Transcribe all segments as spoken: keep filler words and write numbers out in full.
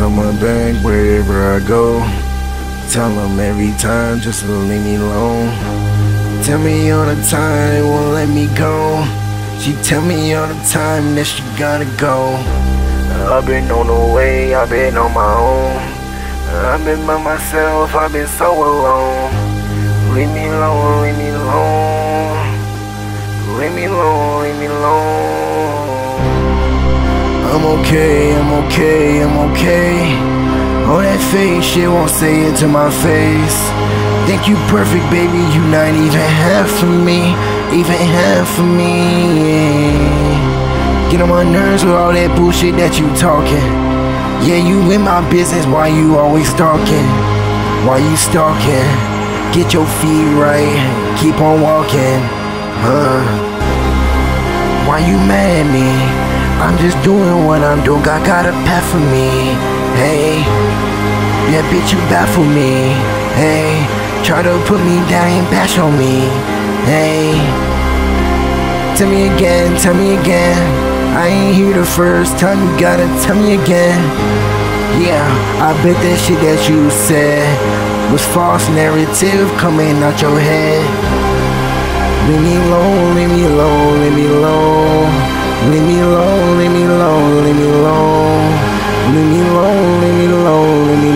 on my back wherever I go. Tell them every time just to leave me alone. Tell me all the time they won't let me go. She tell me all the time that she gotta go. I've been on the way, I've been on my own. I've been by myself, I've been so alone. Leave me alone, leave me alone. Leave me alone, leave me alone. I'm okay, I'm okay, I'm okay. All that fake shit won't say it to my face. Think you perfect, baby, you not even half for me. Even half for me. Get on my nerves with all that bullshit that you talking. Yeah, you in my business, why you always stalking? Why you stalking? Get your feet right, keep on walking. Huh? Why you mad at me? I'm just doing what I'm doing, God got a path for me. Hey, yeah, bitch, you baffle me. Hey, try to put me down and bash on me. Hey, tell me again, tell me again. I ain't here the first time, you gotta tell me again. Yeah, I bet that shit that you said was false narrative coming out your head. Leave me alone, leave me alone, leave me alone. Leave me alone, leave me alone, leave me alone. Leave me alone, leave me alone, leave me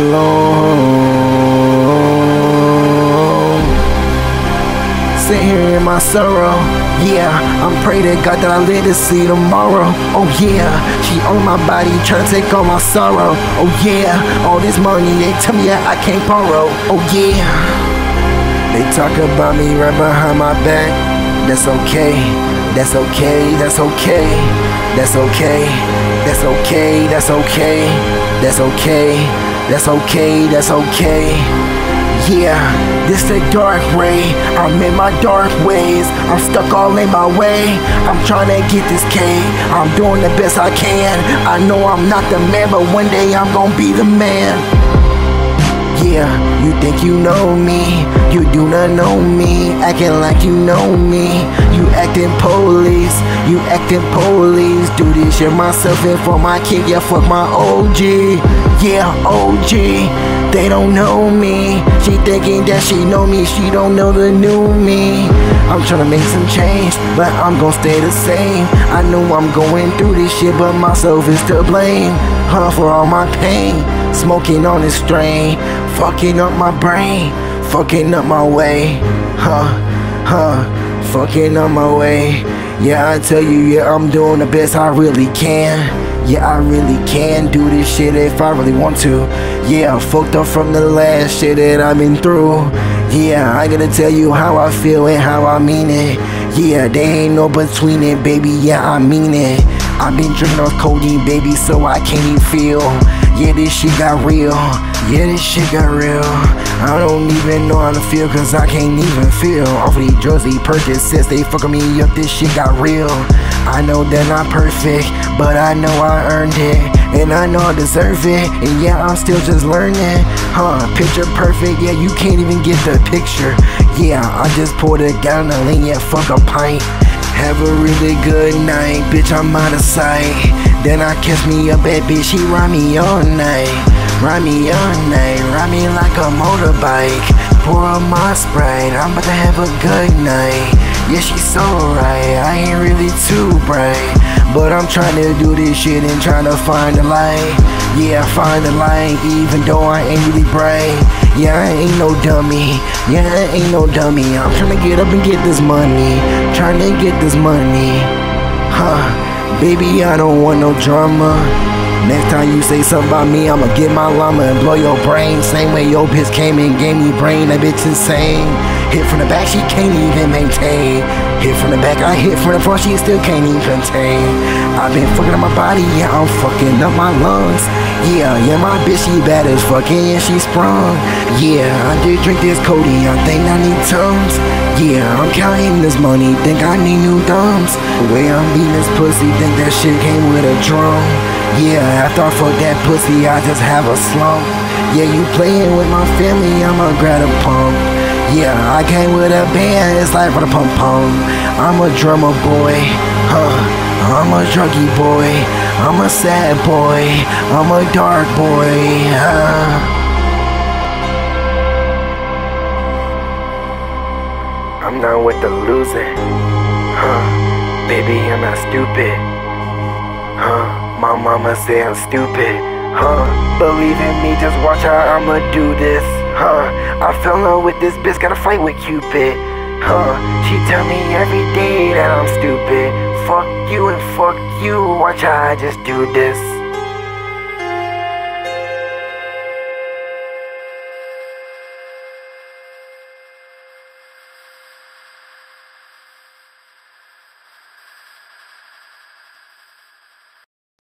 alone. Sit here in my sorrow, yeah. I'm praying to God that I live to see tomorrow. Oh yeah, she on my body, trying to take all my sorrow. Oh yeah, all this money they tell me that I can't borrow. Oh yeah, they talk about me right behind my back. That's okay, that's okay, that's okay, that's okay, that's okay, that's okay, that's okay, that's okay, that's okay. Yeah, this the dark way. I'm in my dark ways. I'm stuck all in my way. I'm trying to get this K. I'm doing the best I can. I know I'm not the man, but one day I'm gonna be the man. Yeah, you think you know me, you do not know me. Acting like you know me, you acting police, you acting police. Do this shit myself and for my kid, yeah, fuck my O G. Yeah, O G, they don't know me. She thinking that she know me, she don't know the new me. I'm trying to make some change, but I'm gonna stay the same. I know I'm going through this shit, but myself is to blame, huh, for all my pain. Smoking on this strain, fucking up my brain, fucking up my way, huh, huh, fucking up my way. Yeah, I tell you, yeah, I'm doing the best I really can. Yeah, I really can do this shit if I really want to. Yeah, I fucked up from the last shit that I've been through. Yeah, I gotta tell you how I feel and how I mean it. Yeah, there ain't no between it, baby, yeah, I mean it. I've been drinking off codeine, baby, so I can't even feel. Yeah, this shit got real. Yeah, this shit got real. I don't even know how to feel, cause I can't even feel. Off of these drugs, these Percocets, they fucking me up, this shit got real. I know they're not perfect, but I know I earned it. And I know I deserve it, and yeah, I'm still just learning. Huh, picture perfect, yeah, you can't even get the picture. Yeah, I just poured a gallon of lean, yeah, fuck a pint. Have a really good night, bitch, I'm out of sight. Then I catch me up, bad bitch, she ride me all night. Ride me all night, ride me like a motorbike. Pour on my Sprite, I'm about to have a good night. Yeah, she's so right, I ain't really too bright, but I'm trying to do this shit and trying to find the light. Yeah, find the light, even though I ain't really bright. Yeah, I ain't no dummy, yeah, I ain't no dummy. I'm trying to get up and get this money, trying to get this money. Huh, baby, I don't want no drama. Next time you say something about me, I'ma get my llama and blow your brain. Same way your bitch came and gave me brain, that bitch insane. Hit from the back, she can't even maintain. Hit from the back, I hit from the front, she still can't even contain. I've been fucking up my body, yeah, I'm fucking up my lungs. Yeah, yeah, my bitch, she bad as fucking, yeah, she sprung. Yeah, I did drink this codeine, I think I need tums. Yeah, I'm counting this money, think I need new thumbs. The way I'm beating this pussy, think that shit came with a drum. Yeah, after I fuck that pussy, I just have a slump. Yeah, you playing with my family, I'ma grab a pump. Yeah, I came with a band, it's like for the pump pump. I'm a drummer boy, huh, I'm a druggy boy. I'm a sad boy, I'm a dark boy. Uh. I'm not with the losing, huh? Baby, I'm not stupid, huh? My mama say I'm stupid, huh? Believe in me, just watch how I'ma do this, huh? I fell in love with this bitch, gotta fight with Cupid, huh? She tell me every day that I'm stupid. Fuck you and fuck you, watch how I just do this.